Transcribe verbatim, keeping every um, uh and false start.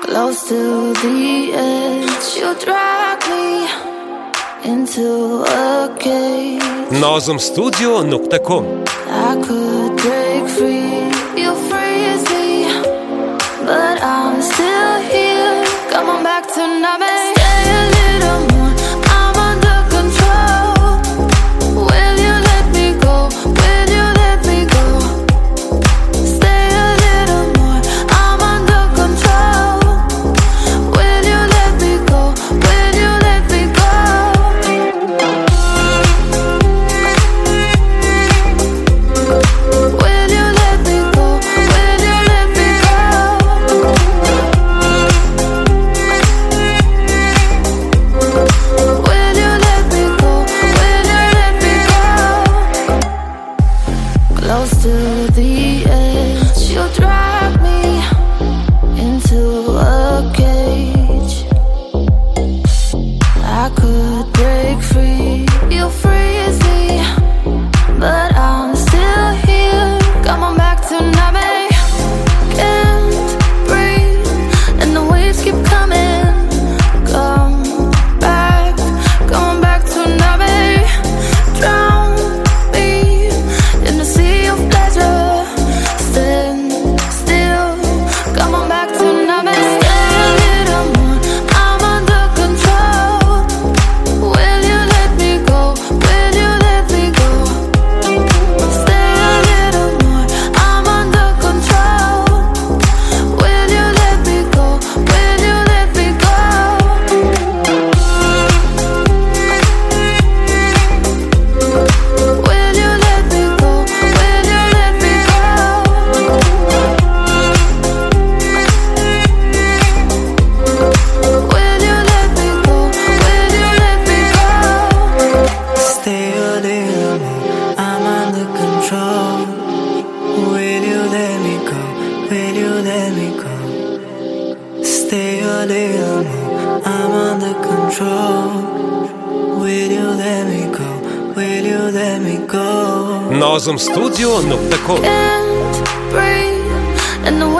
Close to the edge, you drag me into a cage. ناظم ستوديو نقطة كوم. I could break free, you freeze me, but I'm still here. Come on back tonight, babe. Stay a little more, I'm under control. Will you let me go? Will you let me go? Stay a little more, I'm under control. Will you let me go? Will you let me go? Will you let me go? Will you let me go? Will you let me go? Will you let me go? Close to the edge, you drag me into a cage. I could break free, you freeze me, but I'm still here. Come on back tonight, babe. Can't breathe, and the waves keep coming. Come back, come back tonight, babe. Drown me in the sea of pleasure. Stand still, come on back tonight, babe. Stay a little more, I'm under control. Will you let me go? Will you let me go? Stay a little more, I'm under control. Will you let me go? Will you let me go? Will you let me go? Will you let me go? Will you let me go? Will you let me go? Stay a little more, I'm under control. Will you let me go? Will you let me go? Stay a little more, I'm under control. Will you let me go? Will you let me go? ناظم ستوديو نقطة كوم. Can't breathe, and the